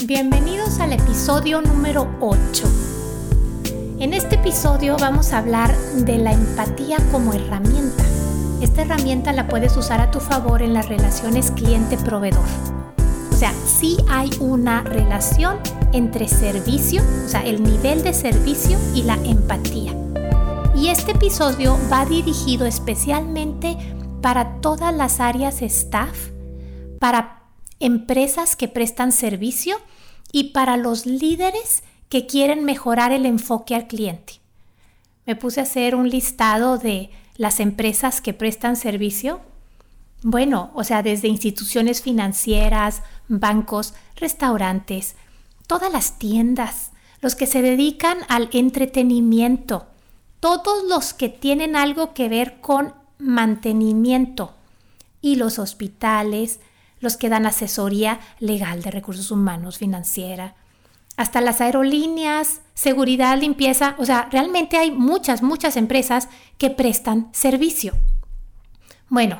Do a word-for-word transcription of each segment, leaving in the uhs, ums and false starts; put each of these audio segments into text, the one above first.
Bienvenidos al episodio número ocho. En este episodio vamos a hablar de la empatía como herramienta. Esta herramienta la puedes usar a tu favor en las relaciones cliente-proveedor. O sea, sí hay una relación entre servicio, o sea, el nivel de servicio y la empatía. Y este episodio va dirigido especialmente para todas las áreas staff, para empresas que prestan servicio y para los líderes que quieren mejorar el enfoque al cliente. Me puse a hacer un listado de las empresas que prestan servicio. Bueno, o sea, desde instituciones financieras, bancos, restaurantes, todas las tiendas, los que se dedican al entretenimiento, todos los que tienen algo que ver con mantenimiento y los hospitales, los que dan asesoría legal de recursos humanos, financiera, hasta las aerolíneas, seguridad, limpieza. O sea, realmente hay muchas, muchas empresas que prestan servicio. Bueno,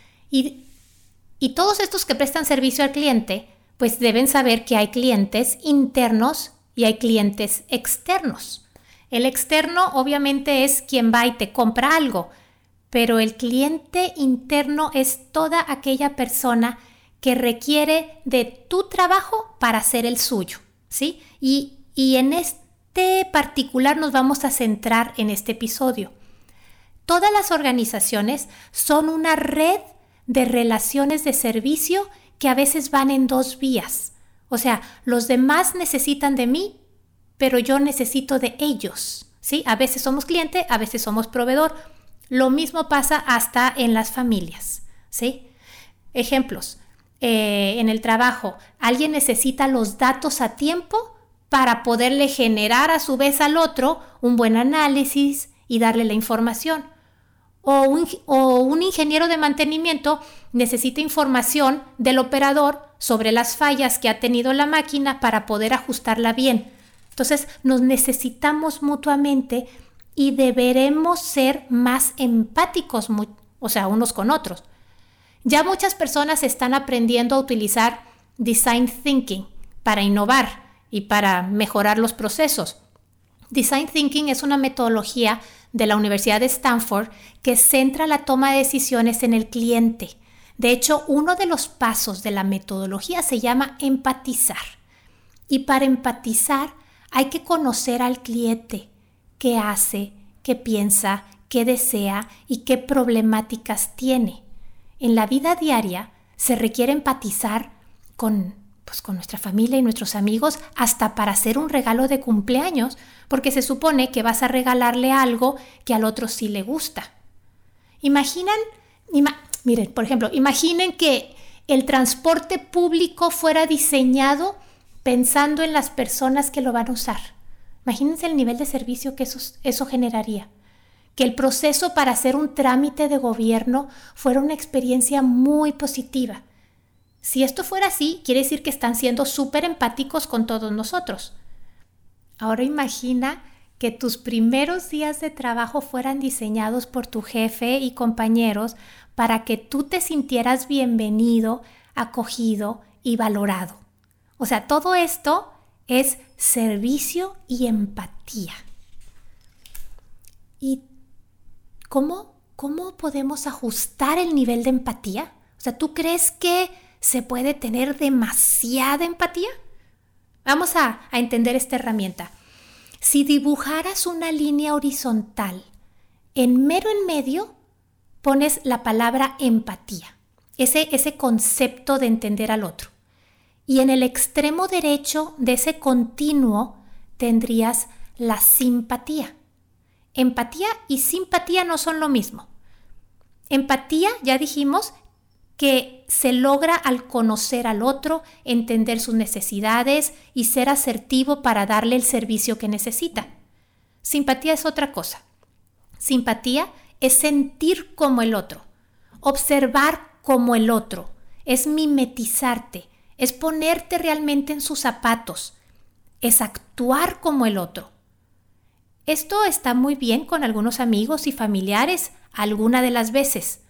y, y todos estos que prestan servicio al cliente, pues deben saber que hay clientes internos y hay clientes externos. El externo obviamente es quien va y te compra algo, pero el cliente interno es toda aquella persona que requiere de tu trabajo para hacer el suyo, ¿sí? Y, y en este particular nos vamos a centrar en este episodio. Todas las organizaciones son una red de relaciones de servicio que a veces van en dos vías. O sea, los demás necesitan de mí, pero yo necesito de ellos, ¿sí? A veces somos cliente, a veces somos proveedor. Lo mismo pasa hasta en las familias, ¿sí? Ejemplos. Eh, en el trabajo, alguien necesita los datos a tiempo para poderle generar a su vez al otro un buen análisis y darle la información. O un, o un ingeniero de mantenimiento necesita información del operador sobre las fallas que ha tenido la máquina para poder ajustarla bien. Entonces, nos necesitamos mutuamente y deberemos ser más empáticos, o sea, unos con otros. Ya muchas personas están aprendiendo a utilizar Design Thinking para innovar y para mejorar los procesos. Design Thinking es una metodología de la Universidad de Stanford que centra la toma de decisiones en el cliente. De hecho, uno de los pasos de la metodología se llama empatizar. Y para empatizar hay que conocer al cliente, qué hace, qué piensa, qué desea y qué problemáticas tiene. En la vida diaria se requiere empatizar con, pues, con nuestra familia y nuestros amigos hasta para hacer un regalo de cumpleaños, porque se supone que vas a regalarle algo que al otro sí le gusta. Imaginan, ima, miren, por ejemplo, imaginen que el transporte público fuera diseñado pensando en las personas que lo van a usar. Imagínense el nivel de servicio que eso, eso generaría. Que el proceso para hacer un trámite de gobierno fuera una experiencia muy positiva. Si esto fuera así, quiere decir que están siendo súper empáticos con todos nosotros. Ahora imagina que tus primeros días de trabajo fueran diseñados por tu jefe y compañeros para que tú te sintieras bienvenido, acogido y valorado. O sea, todo esto es servicio y empatía. Y ¿Cómo, ¿Cómo podemos ajustar el nivel de empatía? O sea, ¿tú crees que se puede tener demasiada empatía? Vamos a, a entender esta herramienta. Si dibujaras una línea horizontal, en mero en medio pones la palabra empatía, ese, ese concepto de entender al otro. Y en el extremo derecho de ese continuo tendrías la simpatía. Empatía y simpatía no son lo mismo. Empatía, ya dijimos, que se logra al conocer al otro, entender sus necesidades y ser asertivo para darle el servicio que necesita. Simpatía es otra cosa. Simpatía es sentir como el otro, observar como el otro, es mimetizarte, es ponerte realmente en sus zapatos, es actuar como el otro. Esto está muy bien con algunos amigos y familiares alguna de las veces.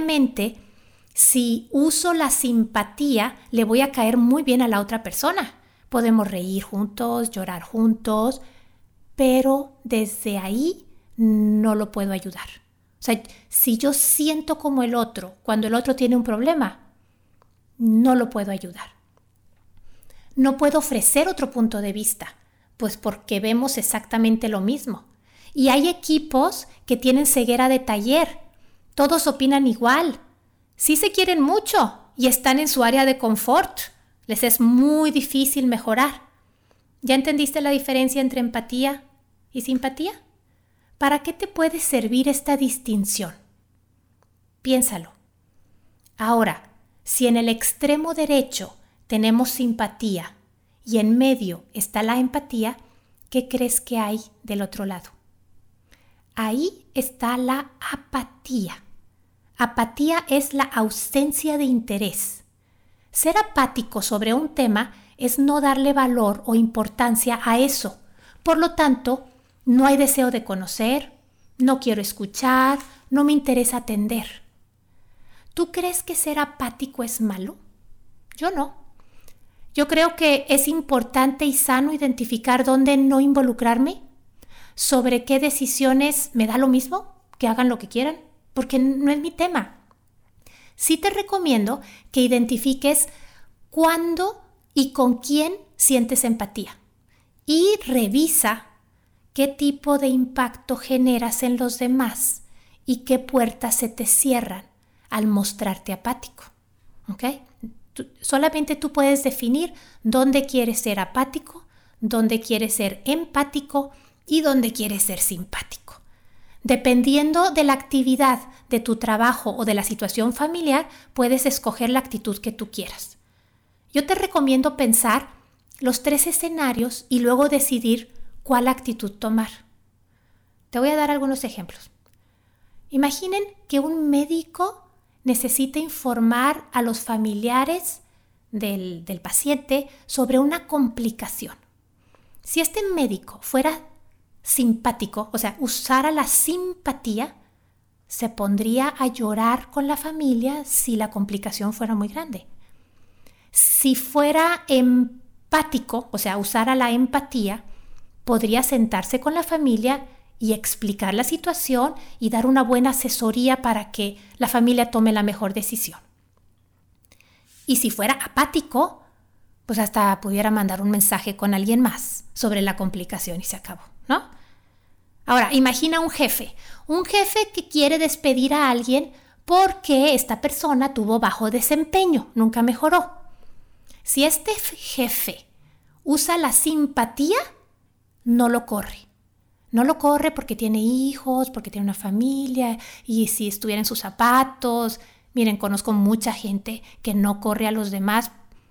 Obviamente, si uso la simpatía, le voy a caer muy bien a la otra persona. Podemos reír juntos, llorar juntos, pero desde ahí no lo puedo ayudar. O sea, si yo siento como el otro cuando el otro tiene un problema, no lo puedo ayudar. No puedo ofrecer otro punto de vista, pues porque vemos exactamente lo mismo. Y hay equipos que tienen ceguera de taller. Todos opinan igual. Sí se quieren mucho y están en su área de confort. Les es muy difícil mejorar. ¿Ya entendiste la diferencia entre empatía y simpatía? ¿Para qué te puede servir esta distinción? Piénsalo. Ahora, si en el extremo derecho tenemos simpatía y en medio está la empatía, ¿qué crees que hay del otro lado? Ahí está la apatía. Apatía es la ausencia de interés. Ser apático sobre un tema es no darle valor o importancia a eso. Por lo tanto, no hay deseo de conocer, no quiero escuchar, no me interesa atender. ¿Tú crees que ser apático es malo? Yo no. Yo creo que es importante y sano identificar dónde no involucrarme, sobre qué decisiones me da lo mismo, que hagan lo que quieran, porque no es mi tema. Sí te recomiendo que identifiques cuándo y con quién sientes empatía y revisa qué tipo de impacto generas en los demás y qué puertas se te cierran al mostrarte apático. ¿Ok? Tú, solamente tú puedes definir dónde quieres ser apático, dónde quieres ser empático y dónde quieres ser simpático. Dependiendo de la actividad, de tu trabajo o de la situación familiar, puedes escoger la actitud que tú quieras. Yo te recomiendo pensar los tres escenarios y luego decidir cuál actitud tomar. Te voy a dar algunos ejemplos. Imaginen que un médico necesita informar a los familiares del, del paciente sobre una complicación. Si este médico fuera simpático, o sea, usara la simpatía, se pondría a llorar con la familia si la complicación fuera muy grande. Si fuera empático, o sea, usara la empatía, podría sentarse con la familia y explicar la situación y dar una buena asesoría para que la familia tome la mejor decisión. Y si fuera apático, pues hasta pudiera mandar un mensaje con alguien más sobre la complicación y se acabó, ¿no? Ahora, imagina un jefe, un jefe que quiere despedir a alguien porque esta persona tuvo bajo desempeño, nunca mejoró. Si este jefe usa la simpatía, no lo corre. No lo corre porque tiene hijos, porque tiene una familia y si estuviera en sus zapatos. Miren, conozco mucha gente que no corre a los demás,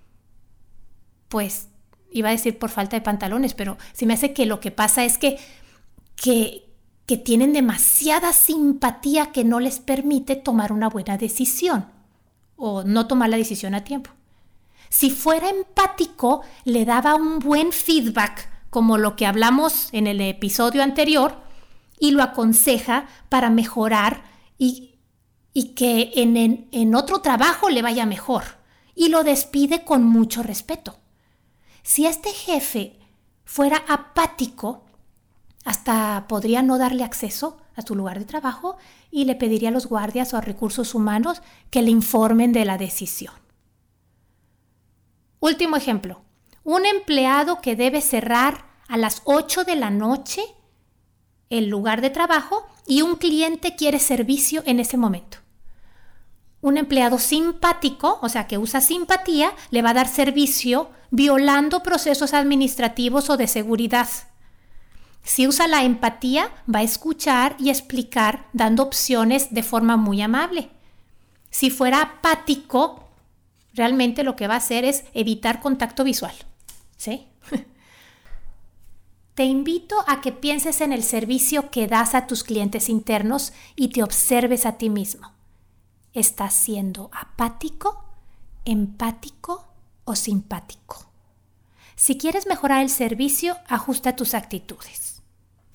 pues iba a decir por falta de pantalones, pero se me hace que lo que pasa es que, que, que tienen demasiada simpatía que no les permite tomar una buena decisión o no tomar la decisión a tiempo. Si fuera empático, le daba un buen feedback, como lo que hablamos en el episodio anterior, y lo aconseja para mejorar y, y que en, en, en otro trabajo le vaya mejor, y lo despide con mucho respeto. Si este jefe fuera apático, hasta podría no darle acceso a su lugar de trabajo y le pediría a los guardias o a recursos humanos que le informen de la decisión. Último ejemplo. Un empleado que debe cerrar a las ocho de la noche el lugar de trabajo y un cliente quiere servicio en ese momento. Un empleado simpático, o sea que usa simpatía, le va a dar servicio violando procesos administrativos o de seguridad. Si usa la empatía, va a escuchar y explicar dando opciones de forma muy amable. Si fuera apático, realmente lo que va a hacer es evitar contacto visual. ¿Sí? Te invito a que pienses en el servicio que das a tus clientes internos y te observes a ti mismo. ¿Estás siendo apático, empático o simpático? Si quieres mejorar el servicio, ajusta tus actitudes.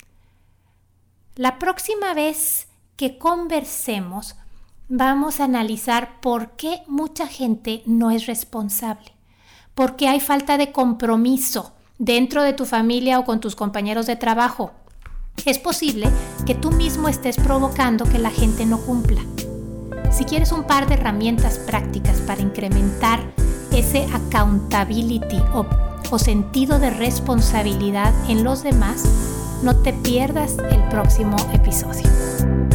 La próxima vez que conversemos, vamos a analizar por qué mucha gente no es responsable. porque hay falta de compromiso dentro de tu familia o con tus compañeros de trabajo. Es posible que tú mismo estés provocando que la gente no cumpla. Si quieres un par de herramientas prácticas para incrementar ese accountability o, o sentido de responsabilidad en los demás, no te pierdas el próximo episodio.